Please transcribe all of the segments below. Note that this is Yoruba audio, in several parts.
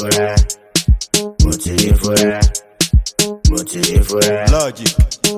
fura, mo ti ní fura, mo ti ní fura. Logic.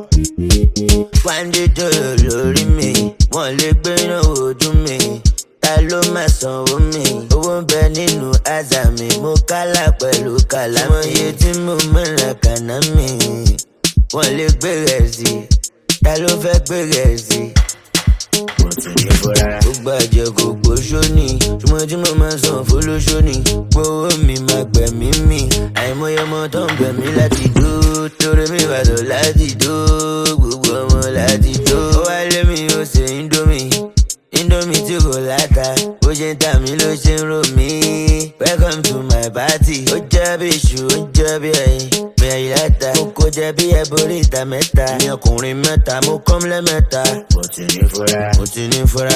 Wáńdé dòrò lórí mi, wọ́n lè gbé iná ojú mi. Ta ló máa sanwó mi? Owó ń bẹ nínú àzà mi, mo kálà pẹ̀lú kàlá. Mo iye tí mo mọ̀ràn kàná mi, wọ́n lè gbé rẹ̀ sí. Ta ló fẹ́ gbé rẹ̀ sí? Mo ti ní fura. Gbogbo àjẹ kò gbóṣó ni, ṣùgbọ́n tí mo máa san fólóṣó ni. Gbówó mi máa gbẹ̀mí mi, àìmọye ọmọ tó ń gbẹ̀mí láti dó. Torí mi bàtọ̀ láti dó, gbogbo ọmọ láti dó. Ó wá lé mi, ó ṣe Indomie tí kò láta, bó ṣe ń tà mí ló ṣe ń rò mí. Welcome to my party. Ó jẹ́ bí iṣu, ó jẹ́ bí ẹyin, bí ẹyin láta. Mo kó jẹ bí ẹborí ìta mẹ́ta. Mi ọkùnrin mẹ́ta, mo kọ́m lẹ́mẹ́ta. Mo ti ní fura, mo ti ní fura,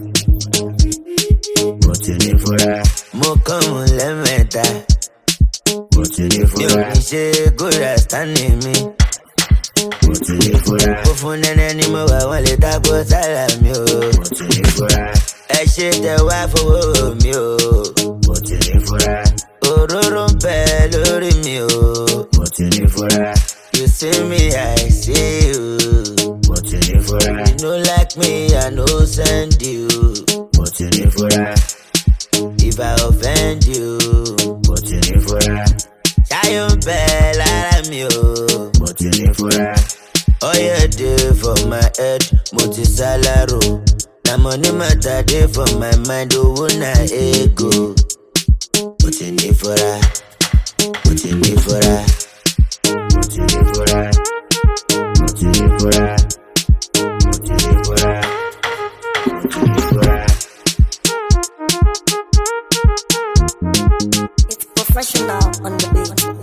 mo ti ní fura. Mo kọ́m lẹ́mẹ́ta. Mo ti ní fura. Mi ò ní ṣe góòlà stánì mi. Mo ti ní fura. Ó fún nẹ́nẹ́ ní mo wà wọ́n lè dágbó sára mi o. Mo ti ní fura. Ẹ ṣe tẹ wá fowó mi o. Mo ti ní fura. Òróró ń bẹ lórí mi o. Mo ti ní fura. You see me, I see you. Mo ti ní fura. You no like me, I no send you. Mo ti ní fura. If I offend you, mo ti ní fura. Ṣáyọ̀ ń bẹ lára mi o. Mo ti ní fura. Oil dey for my head, mo ti salaro. Na money matter dey for my mind, owó na ego. Mo ti ní fura, mo ti ní fura, mo ti ní fura, mo ti ní fura, mo ti ní fura, mo ti ní fura. It's professional on the beat.